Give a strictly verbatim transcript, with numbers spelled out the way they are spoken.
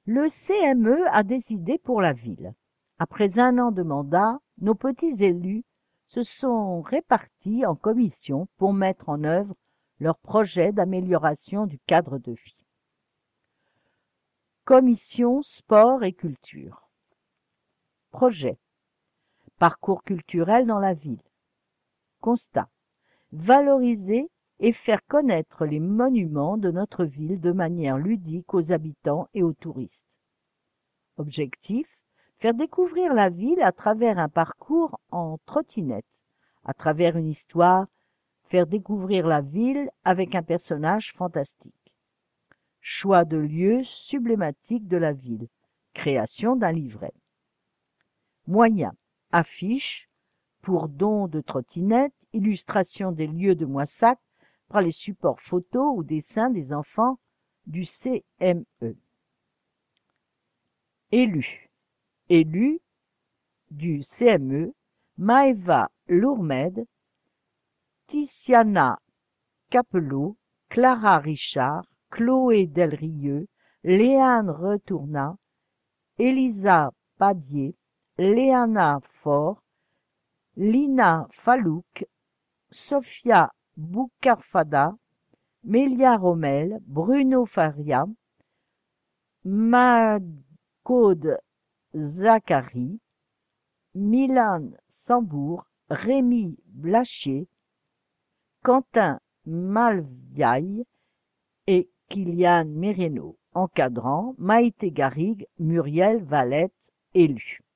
Le C M E a des idées pour la ville. Après un an de mandat, nos petits élus se sont répartis en commissions pour mettre en œuvre leurs projets d'amélioration du cadre de vie. Commission Sport et Culture. Projet. Parcours culturel dans la ville. Constat. Valoriser et faire connaître les monuments de notre ville de manière ludique aux habitants et aux touristes. Objectif. Faire découvrir la ville à travers un parcours en trottinette, à travers une histoire, faire découvrir la ville avec un personnage fantastique. Choix de lieux sublématiques de la ville, création d'un livret. Moyens, affiches, pour dons de trottinettes, illustration des lieux de Moissac par les supports photos ou dessins des enfants du C M E. Élus. Élus du C M E, Maëva Lourmed, Tiziana Capello, Clara Richard, Chloé Delrieux, Léane Retournat, Elisa Padier, Léana Faure, Lina Falouk, Sofia Boukarfada, Mélia Rommel, Bruno Faria, Magaude Zachary, Milan Sambour, Rémi Blachier, Quentin Malviaille et Kylian Merino. Encadrant, Maïté Garrigue, Muriel Valette, élus.